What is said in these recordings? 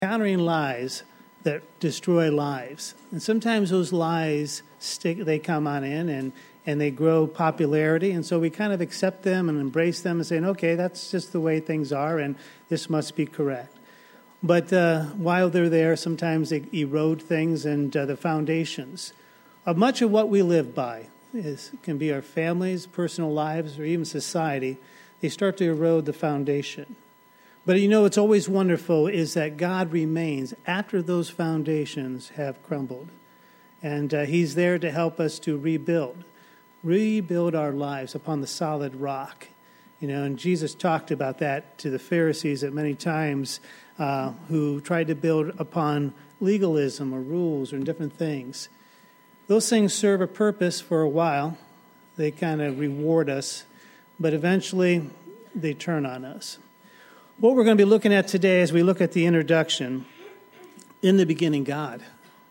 Countering lies that destroy lives. And sometimes those lies they come on in and they grow popularity. And so we kind of accept them and embrace them and say, okay, that's just the way things are and this must be correct. But while they're there, sometimes they erode things and the foundations of much of what we live by. Can be our families, personal lives, or even society. They start to erode the foundation. But what's always wonderful is that God remains after those foundations have crumbled. And He's there to help us to rebuild our lives upon the solid rock. And Jesus talked about that to the Pharisees at many times who tried to build upon legalism or rules or different things. Those things serve a purpose for a while. They kind of reward us, but eventually they turn on us. What we're going to be looking at today as we look at the introduction, in the beginning, God.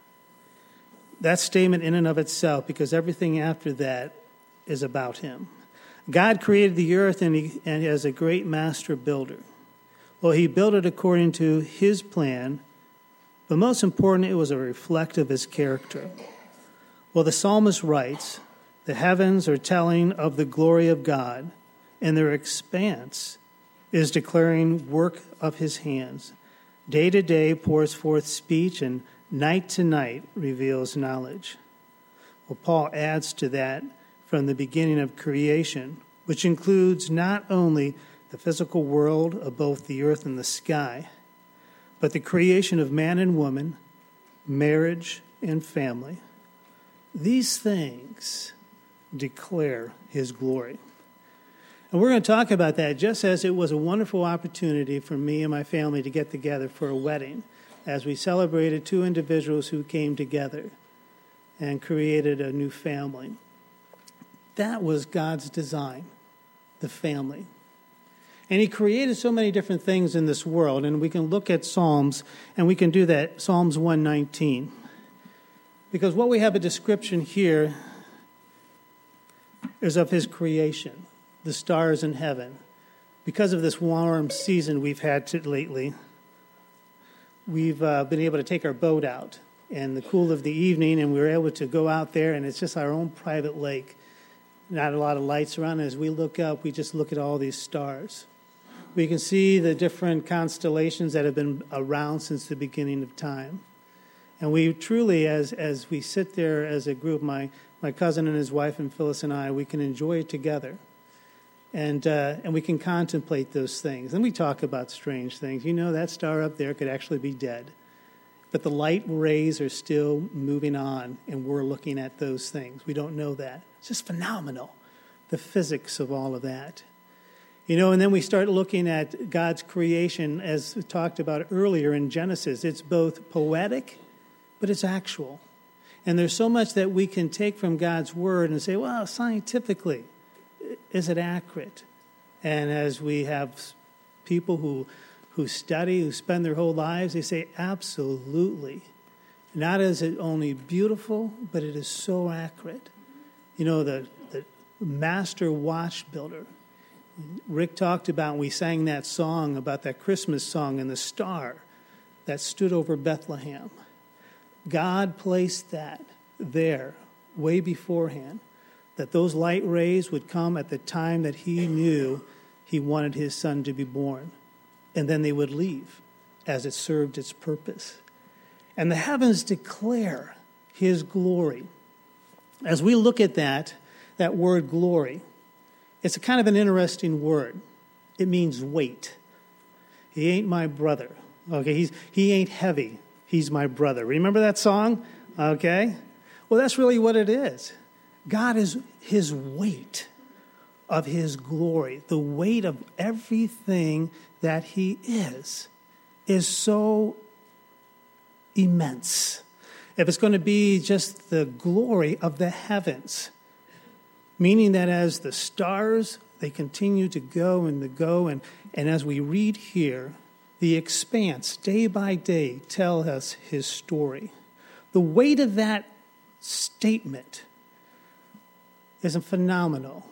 That statement in and of itself, because everything after that is about Him. God created the earth and as a great master builder. Well, He built it according to His plan, but most important, it was a reflection of His character. Well, the psalmist writes, the heavens are telling of the glory of God, and their expanse is declaring work of His hands. Day to day pours forth speech, and night to night reveals knowledge. Well, Paul adds to that from the beginning of creation, which includes not only the physical world of both the earth and the sky, but the creation of man and woman, marriage and family. These things declare His glory. And we're going to talk about that just as it was a wonderful opportunity for me and my family to get together for a wedding, as we celebrated two individuals who came together and created a new family. That was God's design, the family. And He created so many different things in this world, and we can look at Psalms, and we can do that, Psalms 119. Because what we have a description here is of His creation. The stars in heaven. Because of this warm season we've had lately, we've been able to take our boat out in the cool of the evening, and we were able to go out there, and it's just our own private lake. Not a lot of lights around. As we look up, we just look at all these stars. We can see the different constellations that have been around since the beginning of time. And we truly, as we sit there as a group, my cousin and his wife and Phyllis and I, we can enjoy it together. And we can contemplate those things. And we talk about strange things. That star up there could actually be dead. But the light rays are still moving on, and we're looking at those things. We don't know that. It's just phenomenal, the physics of all of that. And then we start looking at God's creation, as we talked about earlier in Genesis. It's both poetic, but it's actual. And there's so much that we can take from God's word and say, well, scientifically, is it accurate? And as we have people who study, who spend their whole lives, they say, absolutely. Not is it only beautiful, but it is so accurate. The master watch builder. Rick talked about, we sang that song about that Christmas song and the star that stood over Bethlehem. God placed that there way beforehand, that those light rays would come at the time that He knew He wanted His Son to be born. And then they would leave as it served its purpose. And the heavens declare His glory. As we look at that word glory, it's a kind of an interesting word. It means weight. He ain't my brother. Okay, he ain't heavy. He's my brother. Remember that song? Okay. Well, that's really what it is. God is His weight of His glory. The weight of everything that He is so immense. If it's going to be just the glory of the heavens, meaning that as the stars, they continue to go, and as we read here, the expanse, day by day, tell us His story. The weight of that statement is phenomenal.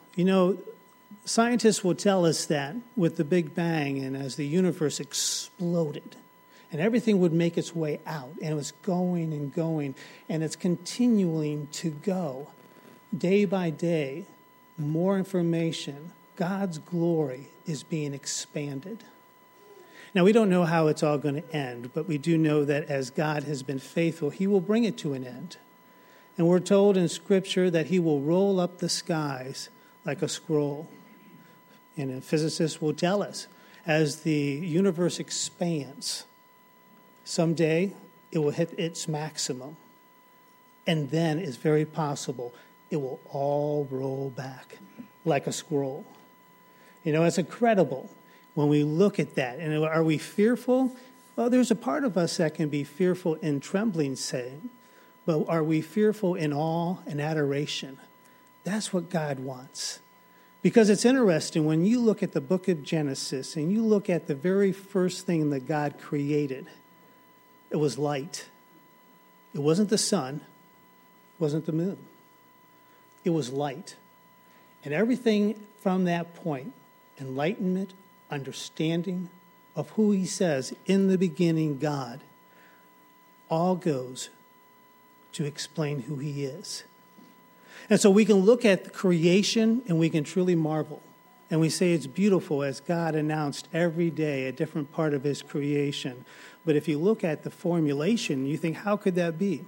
Scientists will tell us that with the Big Bang and as the universe exploded And everything would make its way out. And it was going and going. And it's continuing to go. Day by day, more information. God's glory is being expanded. Now, we don't know how it's all going to end, but we do know that as God has been faithful, he will bring it to an end. And we're told in Scripture that he will roll up the skies like a scroll. And physicists will tell us, as the universe expands, someday it will hit its maximum. And then it's very possible it will all roll back like a scroll. You know, it's incredible when we look at that. And are we fearful? Well, there's a part of us that can be fearful in trembling, saying, but are we fearful in awe and adoration? That's what God wants. Because it's interesting, when you look at the book of Genesis and you look at the very first thing that God created, it was light. It wasn't the sun. It wasn't the moon. It was light. And everything from that point, enlightenment, understanding of who he says, in the beginning, God, all goes to explain who he is. And so we can look at the creation and we can truly marvel. And we say it's beautiful as God announced every day a different part of his creation. But if you look at the formulation, you think, how could that be?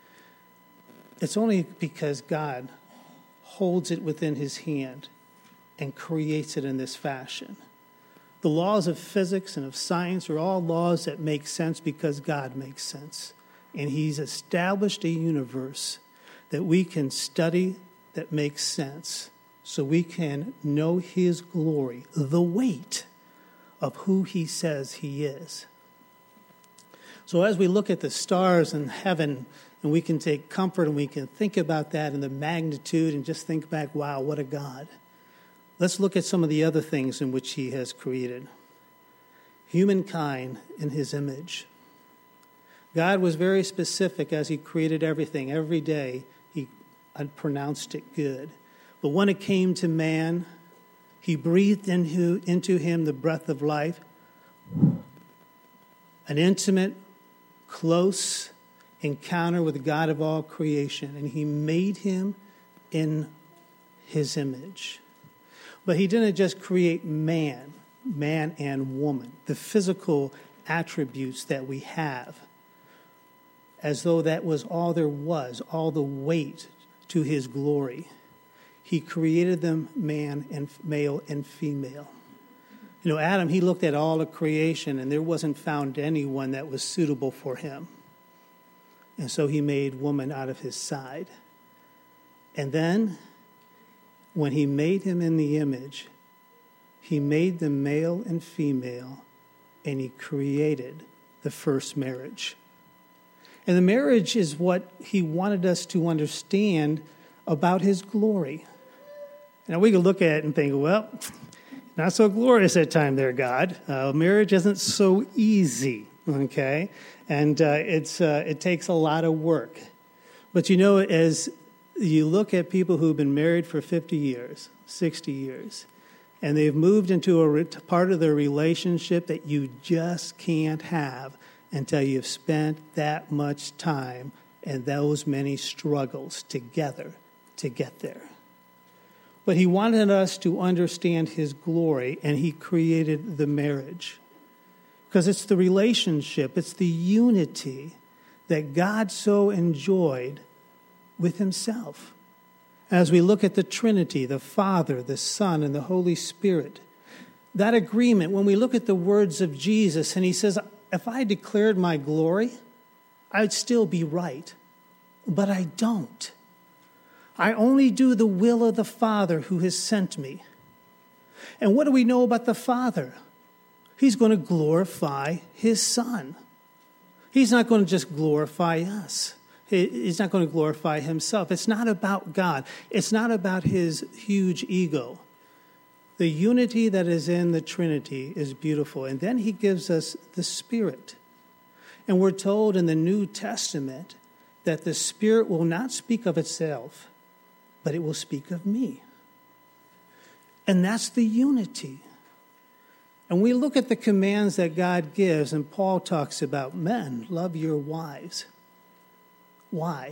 It's only because God holds it within his hand and creates it in this fashion. The laws of physics and of science are all laws that make sense because God makes sense. And he's established a universe that we can study that makes sense so we can know his glory, the weight of who he says he is. So as we look at the stars in heaven, and we can take comfort and we can think about that and the magnitude and just think back, wow, what a God. Let's look at some of the other things in which he has created. Humankind in his image. God was very specific as he created everything. Every day he pronounced it good. But when it came to man, he breathed into him the breath of life. An intimate, close encounter with the God of all creation. And he made him in his image. But he didn't just create man and woman, the physical attributes that we have, as though that was all there was, all the weight to his glory. He created them male and female. You know, Adam, he looked at all of creation and there wasn't found anyone that was suitable for him. And so he made woman out of his side. And then, when he made him in the image, he made them male and female, and he created the first marriage. And the marriage is what he wanted us to understand about his glory. Now, we can look at it and think, well, not so glorious at time there, God. Marriage isn't so easy, okay? And it takes a lot of work. But you know, as you look at people who've been married for 50 years, 60 years, and they've moved into a part of their relationship that you just can't have until you've spent that much time and those many struggles together to get there. But he wanted us to understand his glory, and he created the marriage. Because it's the relationship, it's the unity that God so enjoyed with himself. As we look at the Trinity, the Father, the Son, and the Holy Spirit, that agreement, when we look at the words of Jesus, and he says, if I declared my glory, I'd still be right. But I don't. I only do the will of the Father who has sent me. And what do we know about the Father? He's going to glorify his Son. He's not going to just glorify us. He's not going to glorify himself. It's not about God. It's not about his huge ego. The unity that is in the Trinity is beautiful. And then he gives us the Spirit. And we're told in the New Testament that the Spirit will not speak of itself, but it will speak of me. And that's the unity. And we look at the commands that God gives, and Paul talks about, men, love your wives. Why?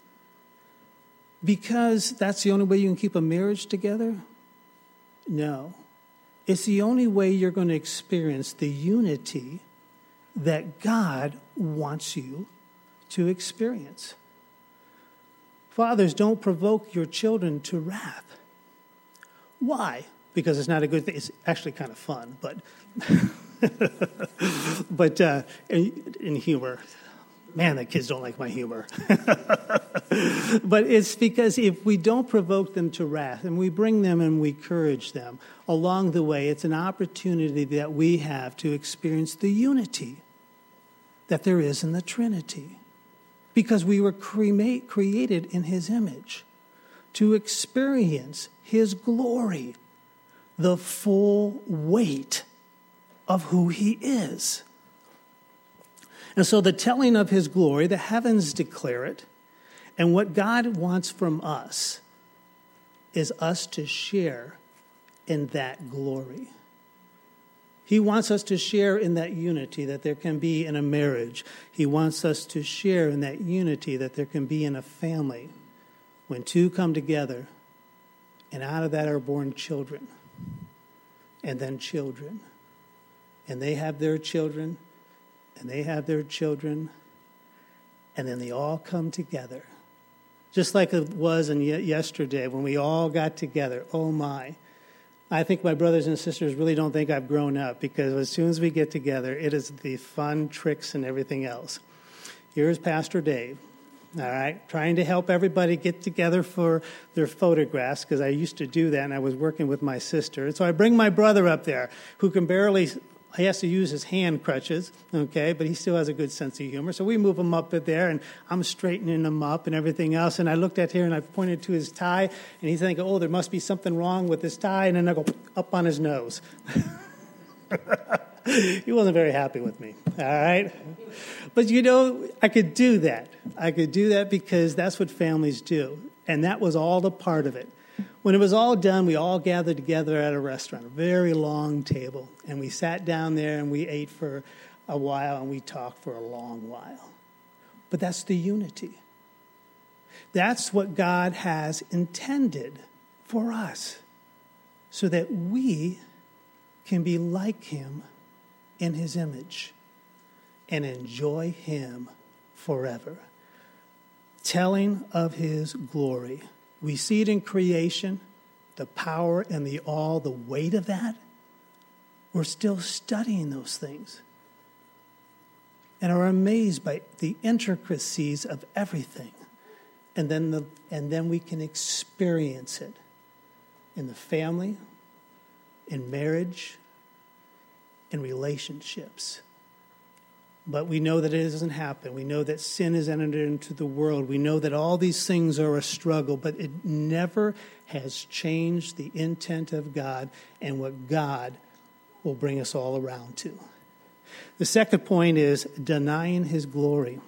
Because that's the only way you can keep a marriage together? No. It's the only way you're going to experience the unity that God wants you to experience. Fathers, don't provoke your children to wrath. Why? Because it's not a good thing. It's actually kind of fun, but in humor. Man, the kids don't like my humor. But it's because if we don't provoke them to wrath and we bring them and we encourage them along the way, it's an opportunity that we have to experience the unity that there is in the Trinity. Because we were created in his image to experience his glory, the full weight of who he is. And so the telling of his glory, the heavens declare it, and what God wants from us is us to share in that glory. He wants us to share in that unity that there can be in a marriage. He wants us to share in that unity that there can be in a family when two come together, and out of that are born children, and then children. And they have their children, and they have their children, and then they all come together. Just like it was yesterday when we all got together. Oh my. I think my brothers and sisters really don't think I've grown up, because as soon as we get together, it is the fun tricks and everything else. Here's Pastor Dave, all right, trying to help everybody get together for their photographs, because I used to do that, and I was working with my sister. And so I bring my brother up there, who can barely... He has to use his hand crutches, okay, but he still has a good sense of humor. So we move him up there, and I'm straightening him up and everything else. And I looked at here, and I pointed to his tie, and he's thinking, oh, there must be something wrong with his tie. And then I go up on his nose. He wasn't very happy with me, all right? But, I could do that. I could do that because that's what families do. And that was all a part of it. When it was all done, we all gathered together at a restaurant, a very long table, and we sat down there and we ate for a while and we talked for a long while. But that's the unity. That's what God has intended for us, so that we can be like him in his image and enjoy him forever. Telling of his glory. We see it in creation, the power and the weight of that. We're still studying those things and are amazed by the intricacies of everything. And then we can experience it in the family, in marriage, in relationships. But we know that it doesn't happen. We know that sin has entered into the world. We know that all these things are a struggle, but it never has changed the intent of God and what God will bring us all around to. The second point is denying his glory.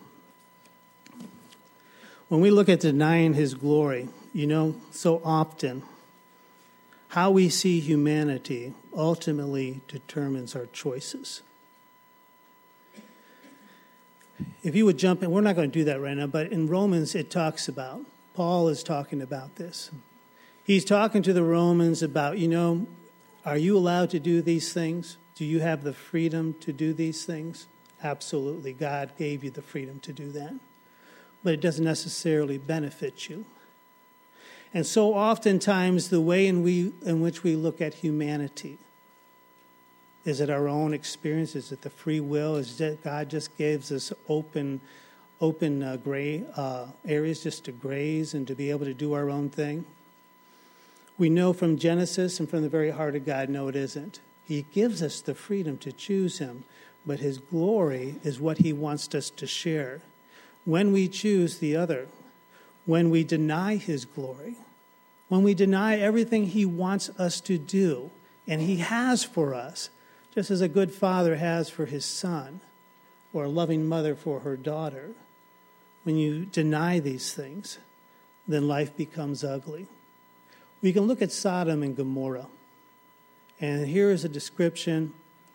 When we look at denying his glory, so often how we see humanity ultimately determines our choices. If you would jump in, we're not going to do that right now, but in Romans it talks about, Paul is talking about this. He's talking to the Romans about, are you allowed to do these things? Do you have the freedom to do these things? Absolutely. God gave you the freedom to do that. But it doesn't necessarily benefit you. And so oftentimes the way in which we look at humanity, is it our own experience? Is it the free will? Is it God just gives us open gray areas just to graze and to be able to do our own thing? We know from Genesis and from the very heart of God, no, it isn't. He gives us the freedom to choose him, but his glory is what he wants us to share. When we choose the other, when we deny his glory, when we deny everything he wants us to do and he has for us, just as a good father has for his son, or a loving mother for her daughter. When you deny these things, then life becomes ugly. We can look at Sodom and Gomorrah. And here is a description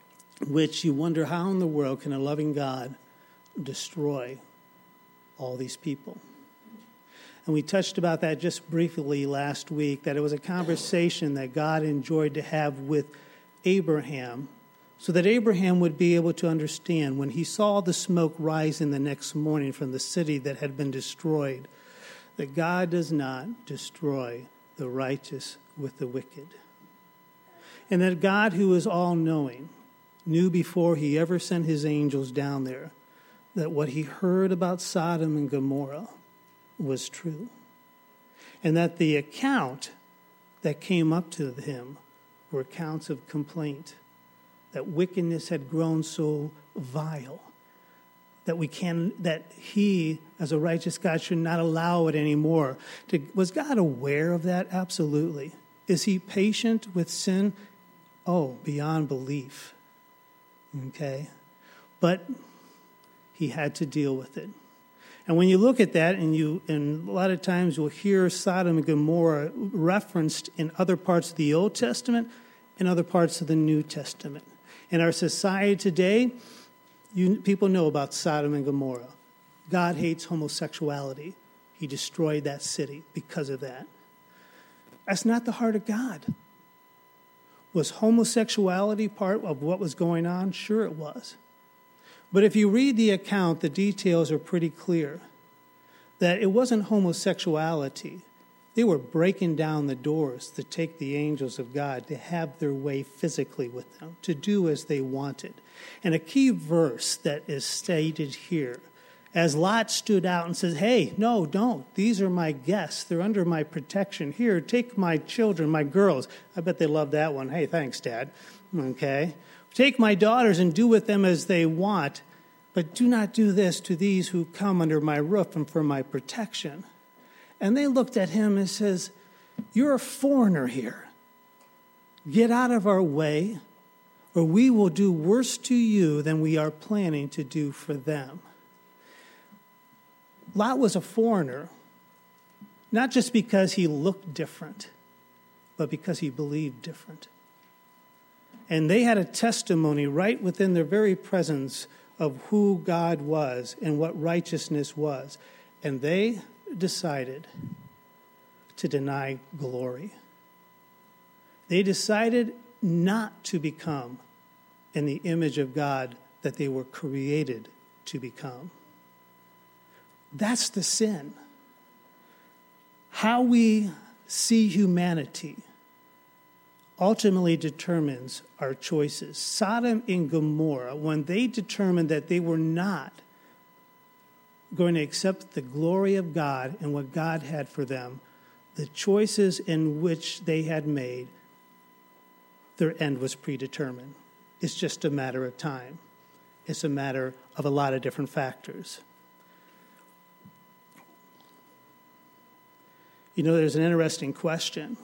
which you wonder how in the world can a loving God destroy all these people. And we touched about that just briefly last week, that it was a conversation that God enjoyed to have with Abraham, so that Abraham would be able to understand when he saw the smoke rising the next morning from the city that had been destroyed, that God does not destroy the righteous with the wicked. And that God, who is all-knowing, knew before he ever sent his angels down there that what he heard about Sodom and Gomorrah was true. And that the account that came up to him were accounts of complaint, that wickedness had grown so vile that he, as a righteous God, should not allow it anymore. Was God aware of that? Absolutely. Is he patient with sin? Oh, beyond belief. Okay? But he had to deal with it. And when you look at that, and a lot of times you'll hear Sodom and Gomorrah referenced in other parts of the Old Testament and other parts of the New Testament. In our society today, people know about Sodom and Gomorrah. God hates homosexuality. He destroyed that city because of that. That's not the heart of God. Was homosexuality part of what was going on? Sure it was. But if you read the account, the details are pretty clear. That it wasn't homosexuality. They were breaking down the doors to take the angels of God, to have their way physically with them, to do as they wanted. And a key verse that is stated here, as Lot stood out and says, hey, no, don't. These are my guests. They're under my protection. Here, take my children, my girls. I bet they love that one. Hey, thanks, Dad. Okay. Take my daughters and do with them as they want, but do not do this to these who come under my roof and for my protection. And they looked at him and says, you're a foreigner here. Get out of our way, or we will do worse to you than we are planning to do for them. Lot was a foreigner, not just because he looked different, but because he believed different. And they had a testimony right within their very presence of who God was and what righteousness was. And they decided to deny glory. They decided not to become in the image of God that they were created to become. That's the sin. How we see humanity ultimately determines our choices. Sodom and Gomorrah, when they determined that they were not going to accept the glory of God and what God had for them, the choices in which they had made, their end was predetermined. It's just a matter of time. It's a matter of a lot of different factors. You know, there's an interesting question.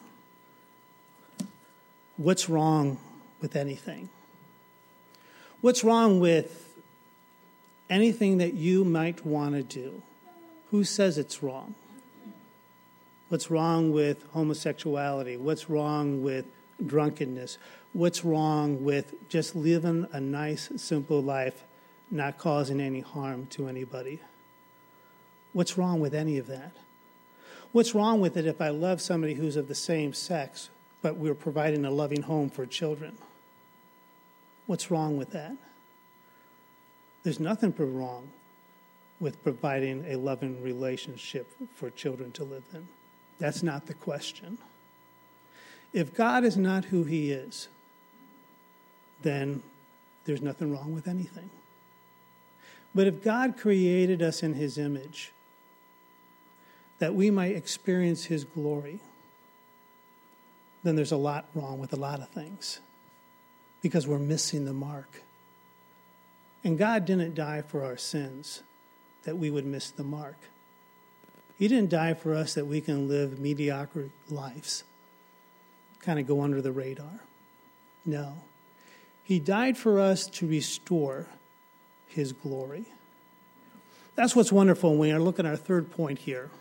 What's wrong with anything? What's wrong with anything that you might want to do? Who says it's wrong? What's wrong with homosexuality? What's wrong with drunkenness? What's wrong with just living a nice, simple life, not causing any harm to anybody? What's wrong with any of that? What's wrong with it if I love somebody who's of the same sex, but we're providing a loving home for children? What's wrong with that? There's nothing wrong with providing a loving relationship for children to live in. That's not the question. If God is not who he is, then there's nothing wrong with anything. But if God created us in his image, that we might experience his glory, then there's a lot wrong with a lot of things because we're missing the mark. And God didn't die for our sins that we would miss the mark. He didn't die for us that we can live mediocre lives, kind of go under the radar. No. He died for us to restore his glory. That's what's wonderful when we look at our third point here.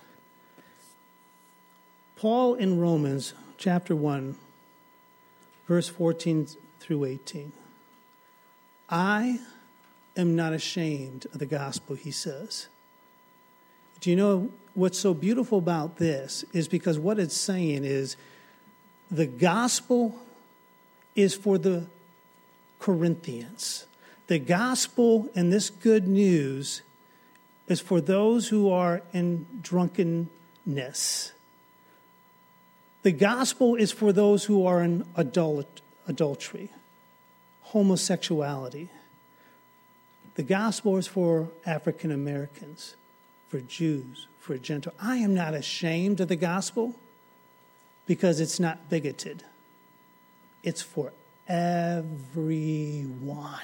Paul in Romans chapter 1, verse 14 through 18. I am not ashamed of the gospel, he says. Do you know what's so beautiful about this is because what it's saying is the gospel is for the Corinthians. The gospel and this good news is for those who are in drunkenness. The gospel is for those who are in adultery, homosexuality. The gospel is for African Americans, for Jews, for Gentiles. I am not ashamed of the gospel because it's not bigoted. It's for everyone.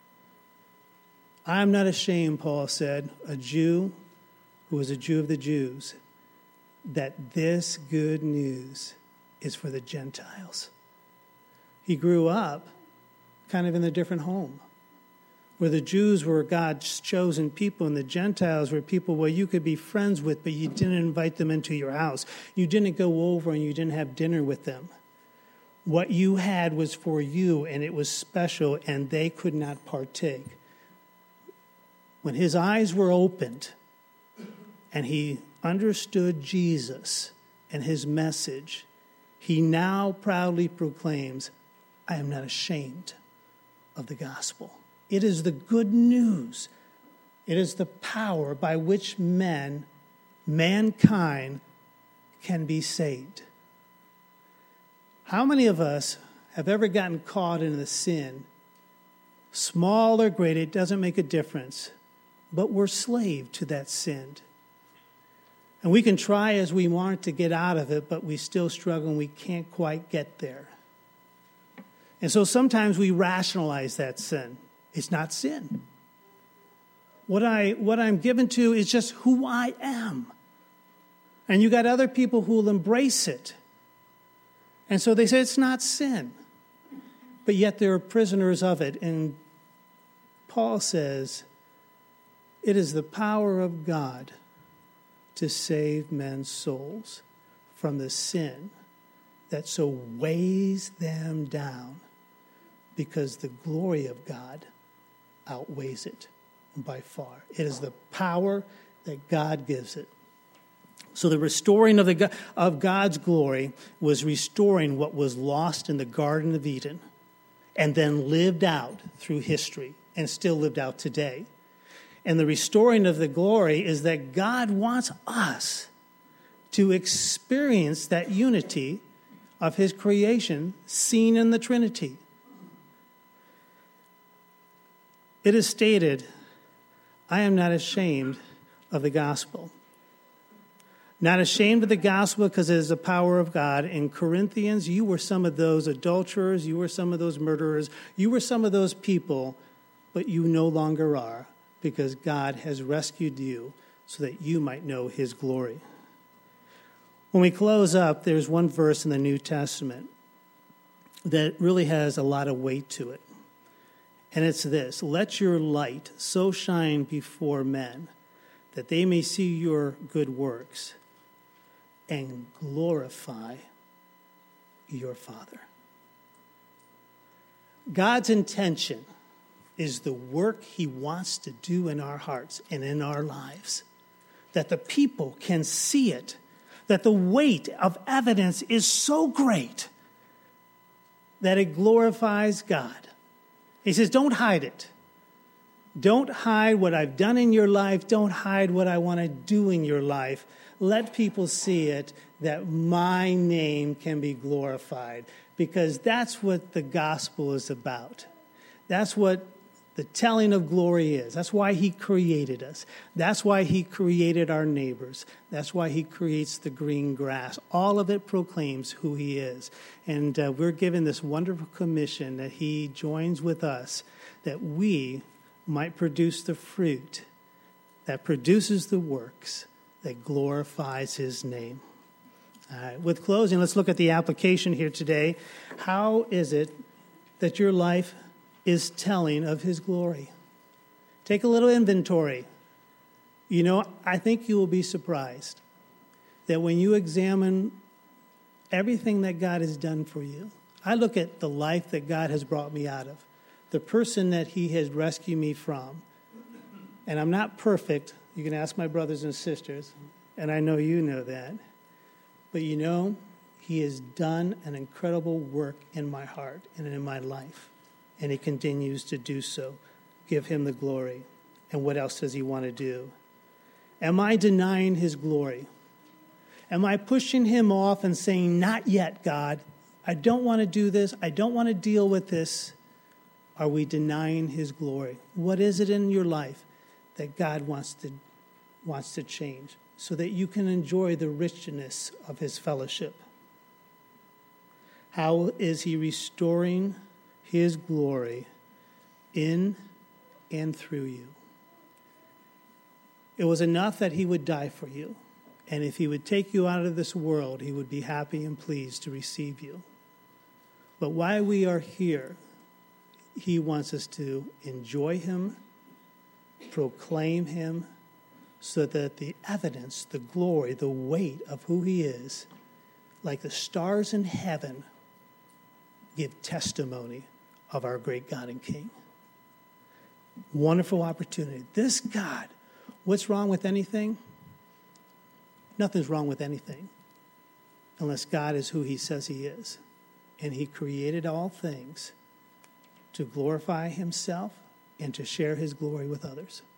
I'm not ashamed, Paul said, a Jew who was a Jew of the Jews, that this good news is for the Gentiles. He grew up kind of in a different home, where the Jews were God's chosen people and the Gentiles were people where you could be friends with, but you didn't invite them into your house. You didn't go over and you didn't have dinner with them. What you had was for you, and it was special, and they could not partake. When his eyes were opened and he understood Jesus and his message, he now proudly proclaims, I am not ashamed of the gospel. It is the good news. It is the power by which mankind can be saved. How many of us have ever gotten caught in a sin? Small or great, it doesn't make a difference. But we're slave to that sin. And we can try as we want to get out of it, but we still struggle and we can't quite get there. And so sometimes we rationalize that sin. It's not sin. What I'm given to is just who I am. And you got other people who will embrace it. And so they say it's not sin. But yet they're prisoners of it. And Paul says, it is the power of God to save men's souls from the sin that so weighs them down, because the glory of God outweighs it by far. It is the power that God gives it. So the restoring of God's glory was restoring what was lost in the Garden of Eden and then lived out through history and still lived out today. And the restoring of the glory is that God wants us to experience that unity of his creation seen in the Trinity. It is stated, I am not ashamed of the gospel. Not ashamed of the gospel because it is the power of God. In Corinthians, you were some of those adulterers, you were some of those murderers, you were some of those people, but you no longer are, because God has rescued you so that you might know his glory. When we close up, there's one verse in the New Testament that really has a lot of weight to it. And it's this: let your light so shine before men that they may see your good works and glorify your Father. God's intention is the work he wants to do in our hearts and in our lives, that the people can see it, that the weight of evidence is so great that it glorifies God. He says, don't hide it. Don't hide what I've done in your life. Don't hide what I want to do in your life. Let people see it, that my name can be glorified, because that's what the gospel is about. That's what the telling of glory is. That's why he created us. That's why he created our neighbors. That's why he creates the green grass. All of it proclaims who he is. And we're given this wonderful commission that he joins with us, that we might produce the fruit that produces the works that glorifies his name. All right, with closing, let's look at the application here today. How is it that your life is telling of his glory? Take a little inventory. You know, I think you will be surprised that when you examine everything that God has done for you. I look at the life that God has brought me out of. the person that he has rescued me from. And I'm not perfect. You can ask my brothers and sisters, and I know you know that. But you know, he has done an incredible work in my heart and in my life. And he continues to do so. Give him the glory. And what else does he want to do? Am I denying his glory? Am I pushing him off and saying, not yet, God. I don't want to do this. I don't want to deal with this. Are we denying his glory? What is it in your life that God wants to change so that you can enjoy the richness of his fellowship? How is he restoring his glory in and through you? It was enough that he would die for you. And if he would take you out of this world, he would be happy and pleased to receive you. But while we are here, he wants us to enjoy him, proclaim him, so that the evidence, the glory, the weight of who he is, like the stars in heaven, give testimony of our great God and King. Wonderful opportunity. This God, what's wrong with anything? Nothing's wrong with anything unless God is who he says he is. And he created all things to glorify himself and to share his glory with others.